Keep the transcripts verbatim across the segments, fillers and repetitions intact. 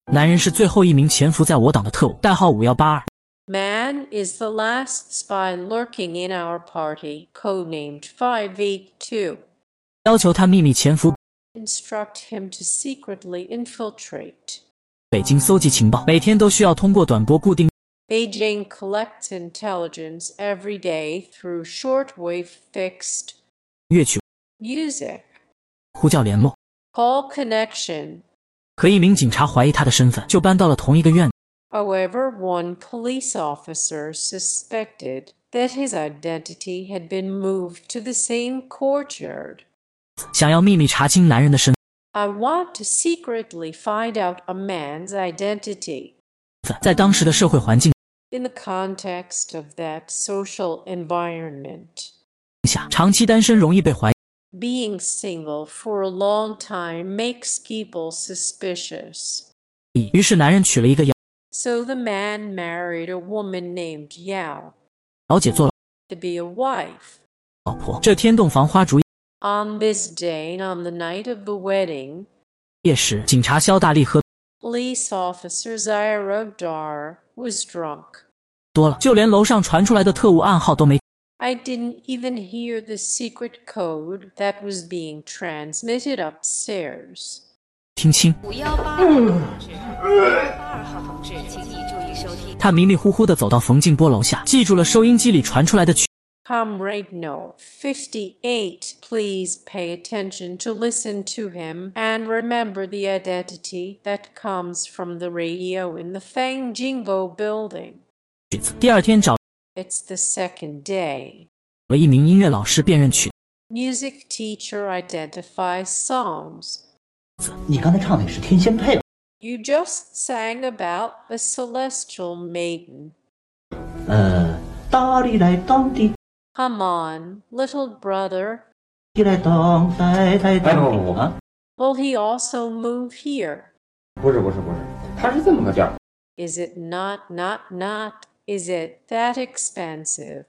男人是最后一名潜伏在我党的特务，代号五一八二。 Man is the last spy lurking in our party, codenamed five eight two. 要求他秘密潜伏， Instruct him to secretly infiltrate. 北京搜集情报，每天都需要通过短波固定。 Beijing collects intelligence every day through shortwave fixed 乐曲 music. 呼叫联络， Call connection. 可一名警察怀疑他的身份，就搬到了同一个院。 However, one police officer suspected that his identity had been moved to the same courtyard. 想要秘密查清男人的身 I want to secretly find out a man's identity. 份，在当时的社会环境 In the context of that social environment, 下，长期单身容易被怀疑。 being single for a long time makes people suspicious. 于是男人娶了一个姚 So the man married a woman named Yao 小姐做了 to be a wife. 老婆，这天洞房花烛 On this day, on the night of the wedding, 夜时，警察肖大力喝 police officer Zaira Dar was drunk. 多了，就连楼上传出来的特务暗号都没 I didn't even hear the secret code that was being transmitted upstairs. 听清。 五幺八二号同志，五幺八二号同志，请你注意收听。 他迷迷糊糊地走到冯静波楼下，记住了收音机里传出来的曲。 Comrade No. fifty-eight, please pay attention to listen to him and remember the identity that comes from the radio in the Fang Jingbo building. 曲子。第二天找 It's the second day. 了一名音乐老师辨认曲 Music teacher identifies songs. 子。 你刚才唱的也是天仙配了。 You just sang about a celestial maiden. 呃，哒哩来当滴， Come on, little brother. 滴来当来来当。 哎不不不啊！ Will he also move here? 不是不是不是，它是这么个调。 Is it not, not, not? Is it that expensive?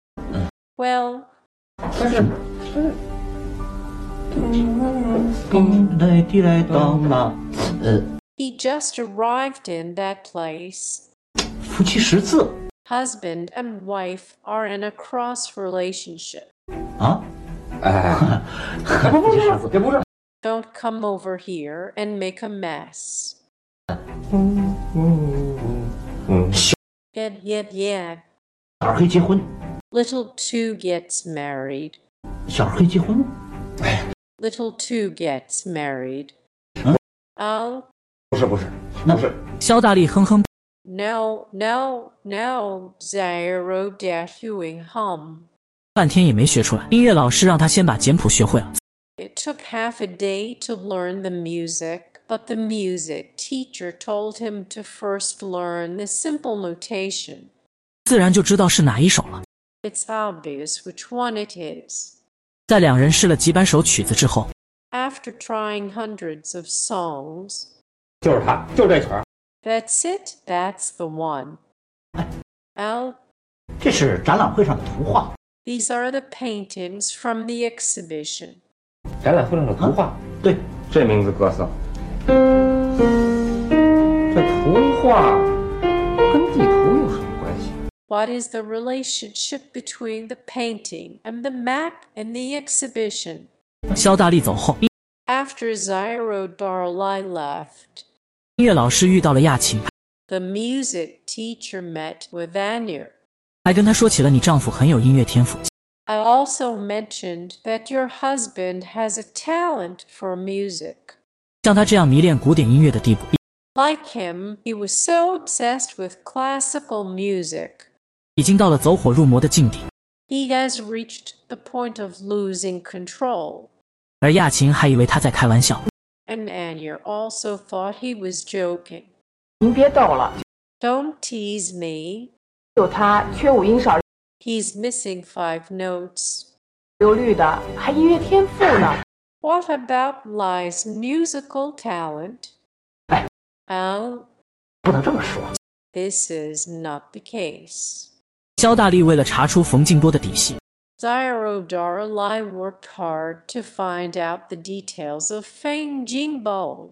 Well, 但是当来滴来当啦，呃， he just arrived in that place. 夫妻识字 Husband and wife are in a cross relationship. 啊？ 哎，不不不，也不是。 Don't come over here and make a mess. 嗯嗯嗯。 Yet, yet, yet. 小二黑结婚， Little two gets married. 小二黑结婚， Little two gets married. 嗯 Oh, 不是不是那不是， 肖大力哼哼， no, no, no. Zero dash hum. 半天也没学出来。音乐老师让他先把简谱学会了， It took half a day to learn the music, but the music teacher told him to first learn the simple notation. 自然就知道是哪一首了。 It's obvious which one it is. 在两人试了几百首曲子之后， After trying hundreds of songs, 就是它，就这曲儿。 that's it, that's the one. Oh, 这是展览会上的图画。 these are the paintings from the exhibition. 展览会上的图画， 对， 这名字各色。这图画跟地图有什么关系？ What is the relationship between the painting and the map in the exhibition? 肖大力走后，音 After Zairo Darlai left, 乐老师遇到了亚琴， the music teacher met with Anir. 还跟他说起了你丈夫很有音乐天赋， I also mentioned that your husband has a talent for music. 像他这样迷恋古典音乐的地步， Like him, he was so obsessed with classical music. 已经到了走火入魔的境地。 He has reached the point of losing control. 而亚琴还以为他在开玩笑， And Anir also thought he was joking. 您别逗了， Don't tease me. 就他缺五音少 He's missing five notes. 六律的，还音乐天赋呢。 What about Lai's musical talent? Hey. Oh, 不能这么说。 this is not the case. 肖大力为了查出冯静波的底细， Zairo Darlai worked hard to find out the details of Feng Jingbo.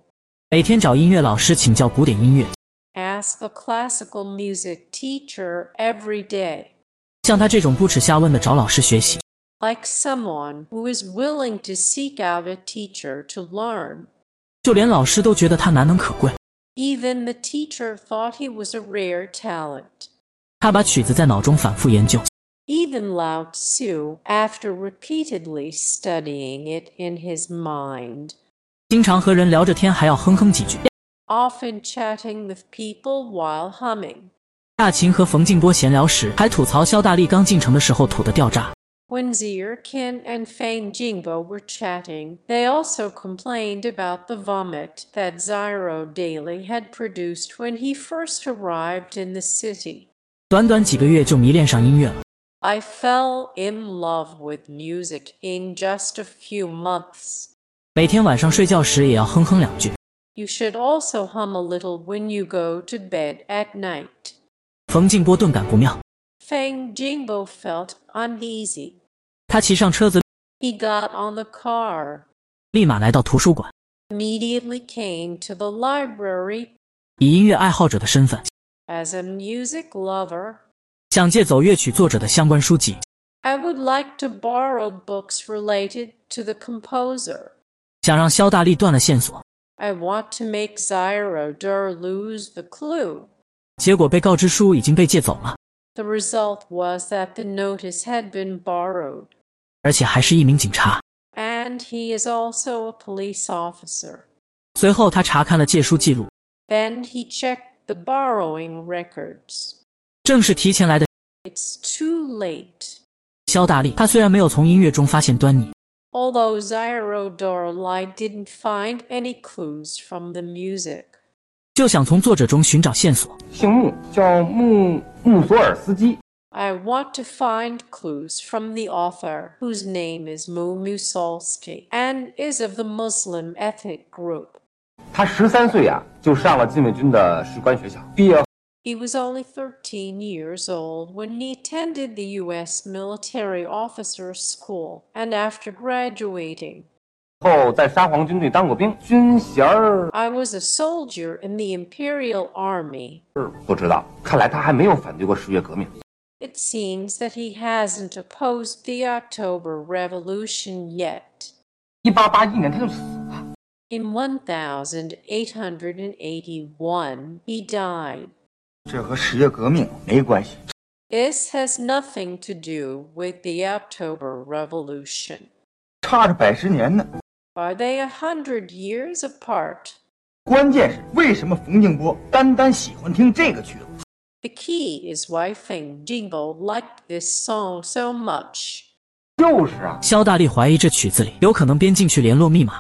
每天找音乐老师请教古典音乐， Ask a classical music teacher every day. 像他这种不耻下问的找老师学习， Like someone who is willing to seek out a teacher to learn. 就连老师都觉得他难能可贵。 Even the teacher thought he was a rare talent. 他把曲子在脑中反复研究， Even Lao Tzu, after repeatedly studying it in his mind, 经常和人聊着天还要哼哼几句。 often chatting with people while humming. 大秦和冯静波闲聊时，还吐槽萧大力刚进城的时候吐得掉渣。 When Zierkin and Feng Jingbo were chatting, they also complained about the vomit that Zyro Daly had produced when he first arrived in the city. 短短几个月就迷恋上音乐了。 I fell in love with music in just a few months. 每天晚上睡觉时也要哼哼两句。 You should also hum a little when you go to bed at night. 冯静波顿感不妙， Feng Jingbo felt uneasy. 他骑上车子， He got on the car, 立马来到图书馆， immediately came to the library. 以音乐爱好者的身份， As a music lover, 想借走乐曲作者的相关书籍， I would like to borrow books related to the composer. 想让萧大力断了线索， I want to make Zyro Dur lose the clue. 结果被告知书已经被借走了， The result was that the notice had been borrowed, 而且还是一名警察。 and he is also a police officer. 随后他查看了借书记录， Then he checked the borrowing records. 正是提前来的 It's too late. 萧大力。他虽然没有从音乐中发现端倪， Although Zyro Dorlai didn't find any clues from the music, 就想从作者中寻找线索。 姓穆，叫穆穆索尔斯基。 I want to find clues from the author, whose name is Mu Musolsky and is of the Muslim ethnic group. 他十三岁啊，就上了禁卫军的士官学校，毕业 He was only thirteen years old when he attended the U S Military Officers School, and after graduating, 后在沙皇军队当过兵，军衔儿 I was a soldier in the Imperial Army. 不知道。看来他还没有反对过十月革命。 It seems that he hasn't opposed the October Revolution yet. 一八八一年他就死了。 In eighteen eighty-one, he died. 这和十月革命没关系。 This has nothing to do with the October Revolution. 差着百十年呢。 Are they a hundred years apart? 关键是为什么冯静波单单喜欢听这个曲子？ The key is why Feng Jingbo liked this song so much. 就是啊， 萧大力怀疑这曲子里有可能编进去联络密码，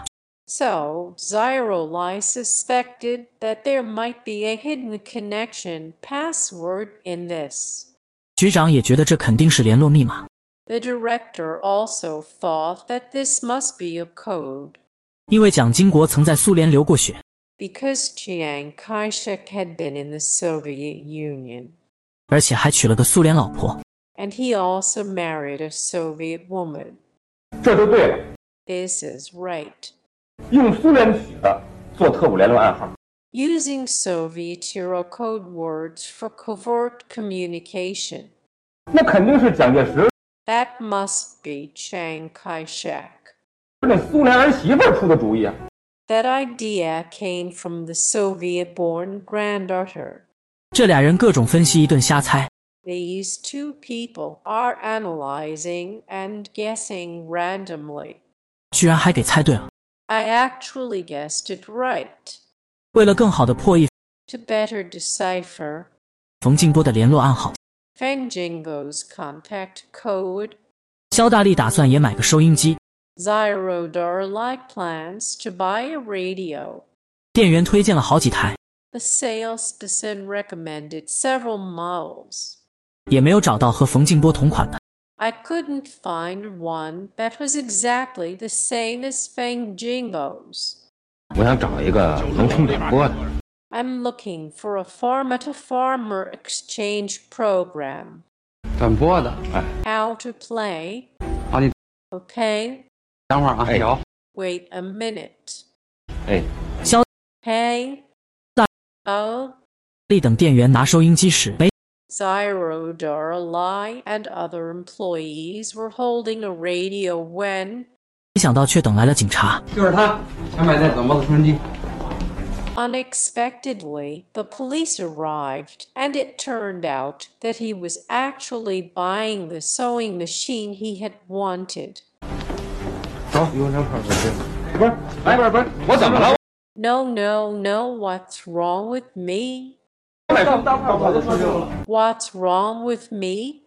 So, Zyro Lai suspected that there might be a hidden connection password in this. 局长也觉得这肯定是联络密码， The director also thought that this must be a code, 因为蒋经国曾在苏联流过血， because Chiang Kai-shek had been in the Soviet Union, 而且还娶了个苏联老婆。 and he also married a Soviet woman. 这就对了。 This is right. 用苏联曲子做特务联络暗号， Using Soviet hero code words for covert communication. 那肯定是蒋介石 That must be Chiang Kai-shek. 那苏联儿媳妇出的主意啊。 That idea came from the Soviet-born granddaughter. 这俩人各种分析一顿瞎猜， These two people are analyzing and guessing randomly. 居然还给猜对了。 I actually guessed it right. 为了更好的破译 To better decipher 冯静波的联络暗号， Feng Jingbo's contact code, 萧大力打算也买个收音机。 Zyro Dorlai plans to buy a radio. 店员推荐了好几台， The salesperson recommended several models. 也没有找到和冯静波同款的。 I couldn't find one that was exactly the same as Feng Jingbo's. 我想找一个能听转播的。 I'm looking for a farmer-to-farmer exchange program. 转播的，哎， How to play? 好，你 Okay, 等会儿啊。哎，有。 wait a minute. 哎， pay 大 oh 力等店员拿收音机时，没 Zyro Daralai and other employees were holding a radio when 想到却等来了警察。 就是他想买那短波的收音机。 Unexpectedly, the police arrived, and it turned out that he was actually buying the sewing machine he had wanted. 走，有两块儿去。不是，来，不是不是，我怎么了？ No, no, no, what's wrong with me? 买到大块我就说这个了。 What's wrong with me?